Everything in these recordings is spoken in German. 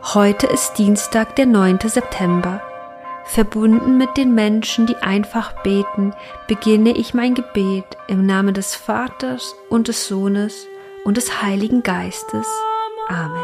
Heute ist Dienstag, der 9. September. Verbunden mit den Menschen, die einfach beten, beginne ich mein Gebet im Namen des Vaters und des Sohnes und des Heiligen Geistes. Amen.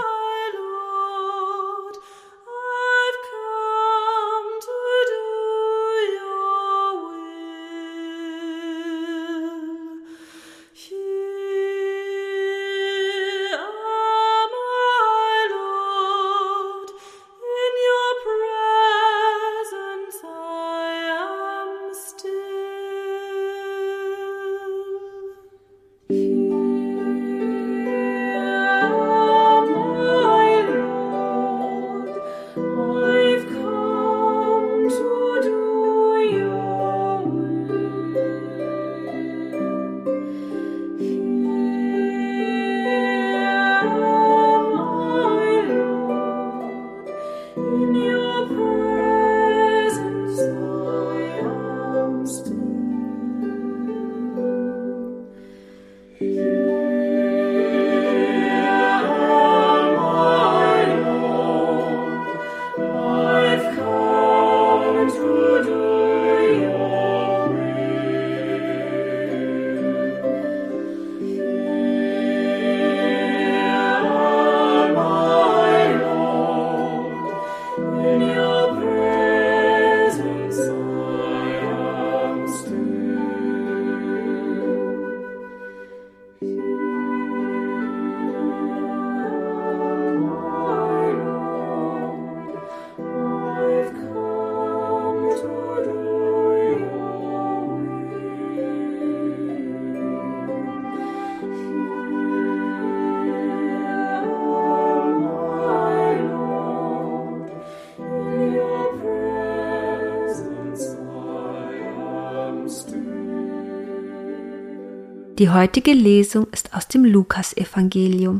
Die heutige Lesung ist aus dem Lukasevangelium.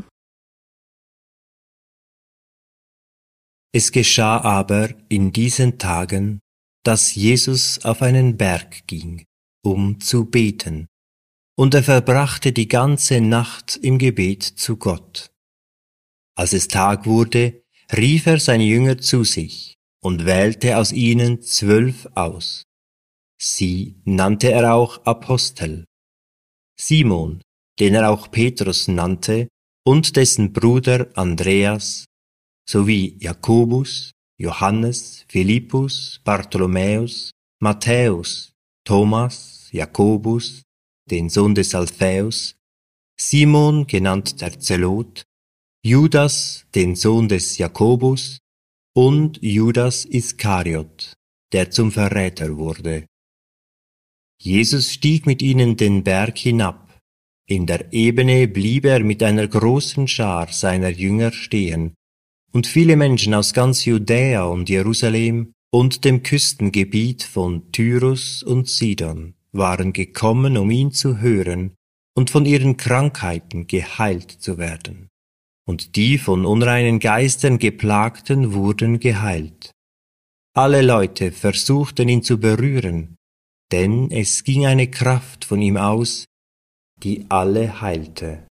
Es geschah aber in diesen Tagen, dass Jesus auf einen Berg ging, um zu beten, und er verbrachte die ganze Nacht im Gebet zu Gott. Als es Tag wurde, rief er seine Jünger zu sich und wählte aus ihnen 12 aus. Sie nannte er auch Apostel. Simon, den er auch Petrus nannte, und dessen Bruder Andreas, sowie Jakobus, Johannes, Philippus, Bartholomäus, Matthäus, Thomas, Jakobus, den Sohn des Alphaeus, Simon, genannt der Zelot, Judas, den Sohn des Jakobus, und Judas Iskariot, der zum Verräter wurde. Jesus stieg mit ihnen den Berg hinab. In der Ebene blieb er mit einer großen Schar seiner Jünger stehen, und viele Menschen aus ganz Judäa und Jerusalem und dem Küstengebiet von Tyrus und Sidon waren gekommen, um ihn zu hören und von ihren Krankheiten geheilt zu werden. Und die von unreinen Geistern Geplagten wurden geheilt. Alle Leute versuchten ihn zu berühren, denn es ging eine Kraft von ihm aus, die alle heilte.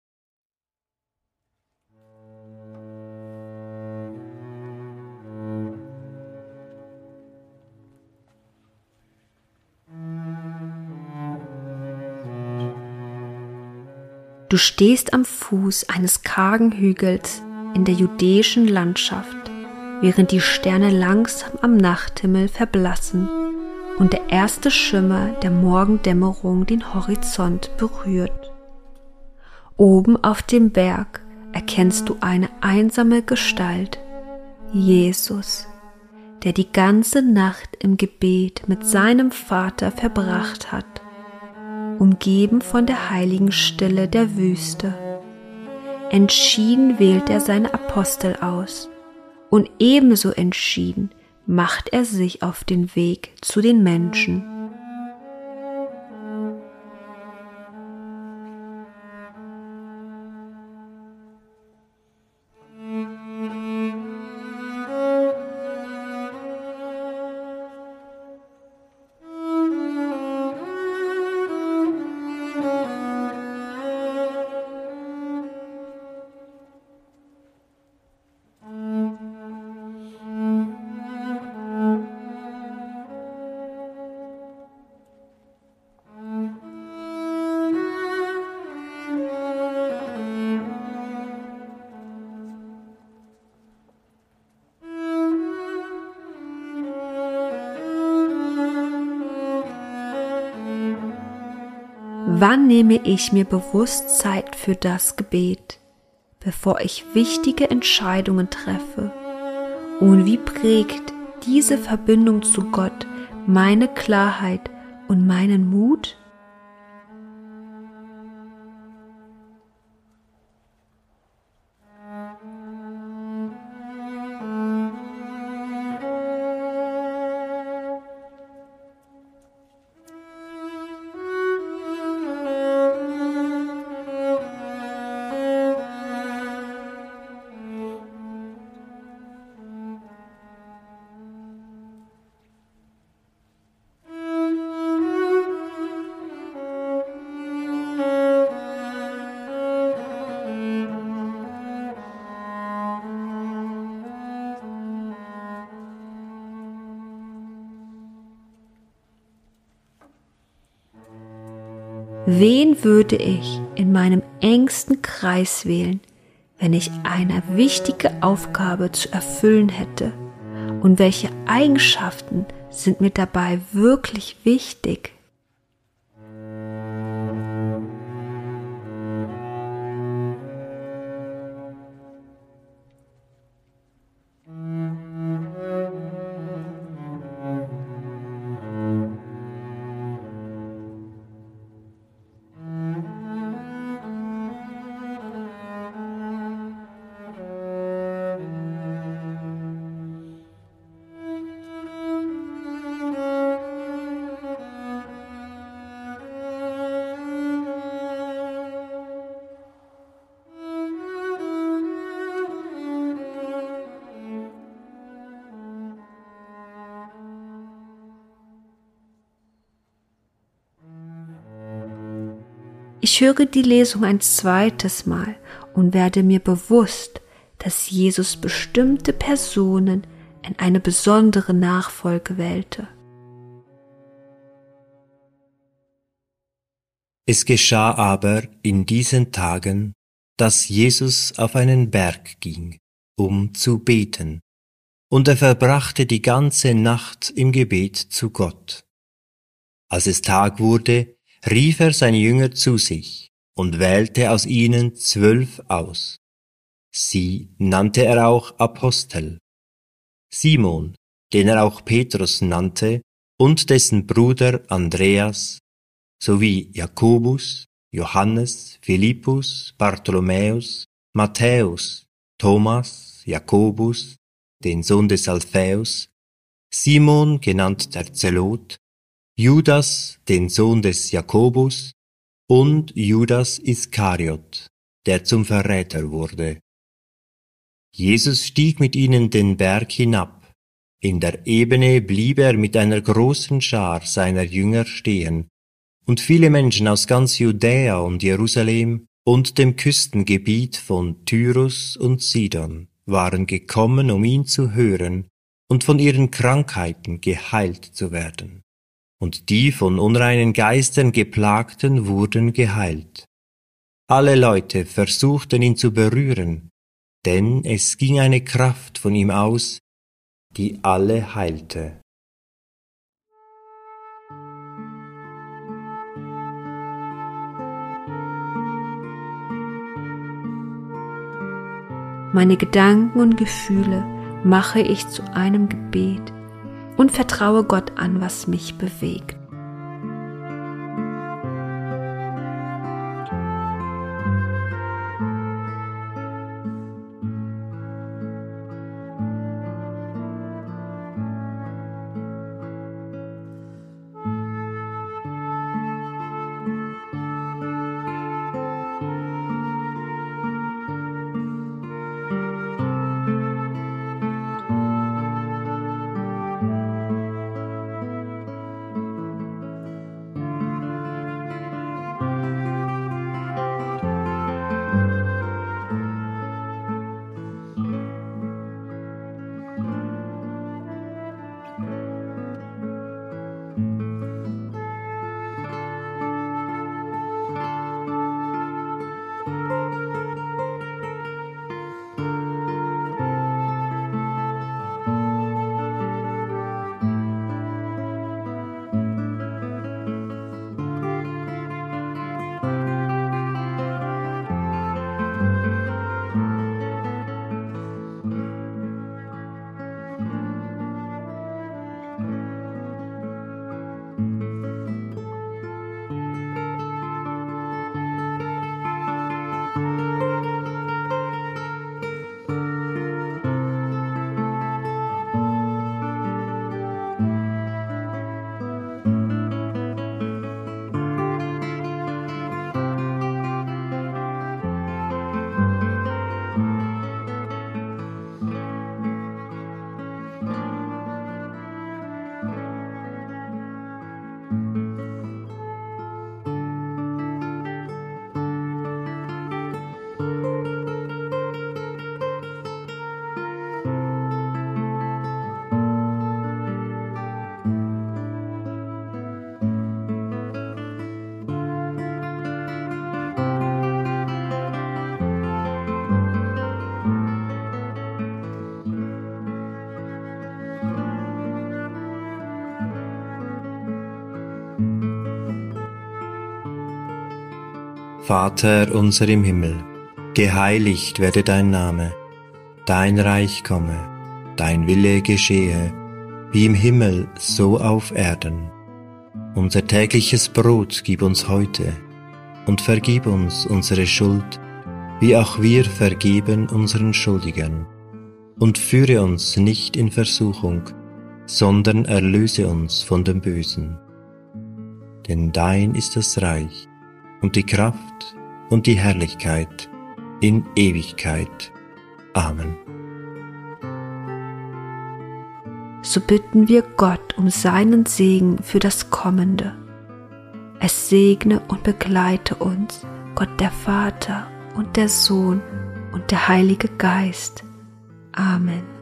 Du stehst am Fuß eines kargen Hügels in der judäischen Landschaft, während die Sterne langsam am Nachthimmel verblassen und der erste Schimmer der Morgendämmerung den Horizont berührt. Oben auf dem Berg erkennst du eine einsame Gestalt, Jesus, der die ganze Nacht im Gebet mit seinem Vater verbracht hat, umgeben von der heiligen Stille der Wüste. Entschieden wählt er seine Apostel aus und ebenso entschieden macht er sich auf den Weg zu den Menschen. Wann nehme ich mir bewusst Zeit für das Gebet, bevor ich wichtige Entscheidungen treffe? Und wie prägt diese Verbindung zu Gott meine Klarheit und meinen Mut? Wen würde ich in meinem engsten Kreis wählen, wenn ich eine wichtige Aufgabe zu erfüllen hätte? Und welche Eigenschaften sind mir dabei wirklich wichtig? Ich höre die Lesung ein zweites Mal und werde mir bewusst, dass Jesus bestimmte Personen in eine besondere Nachfolge wählte. Es geschah aber in diesen Tagen, dass Jesus auf einen Berg ging, um zu beten, und er verbrachte die ganze Nacht im Gebet zu Gott. Als es Tag wurde, rief er seine Jünger zu sich und wählte aus ihnen 12 aus. Sie nannte er auch Apostel. Simon, den er auch Petrus nannte, und dessen Bruder Andreas, sowie Jakobus, Johannes, Philippus, Bartholomäus, Matthäus, Thomas, Jakobus, den Sohn des Alphaeus, Simon, genannt der Zelot, Judas, den Sohn des Jakobus, und Judas Iskariot, der zum Verräter wurde. Jesus stieg mit ihnen den Berg hinab. In der Ebene blieb er mit einer großen Schar seiner Jünger stehen, und viele Menschen aus ganz Judäa und Jerusalem und dem Küstengebiet von Tyrus und Sidon waren gekommen, um ihn zu hören und von ihren Krankheiten geheilt zu werden. Und die von unreinen Geistern Geplagten wurden geheilt. Alle Leute versuchten ihn zu berühren, denn es ging eine Kraft von ihm aus, die alle heilte. Meine Gedanken und Gefühle mache ich zu einem Gebet und vertraue Gott an, was mich bewegt. Vater unser im Himmel, geheiligt werde dein Name, dein Reich komme, dein Wille geschehe, wie im Himmel so auf Erden. Unser tägliches Brot gib uns heute und vergib uns unsere Schuld, wie auch wir vergeben unseren Schuldigern. Und führe uns nicht in Versuchung, sondern erlöse uns von dem Bösen. Denn dein ist das Reich und die Kraft und die Herrlichkeit in Ewigkeit. Amen. So bitten wir Gott um seinen Segen für das Kommende. Es segne und begleite uns, Gott der Vater und der Sohn und der Heilige Geist. Amen.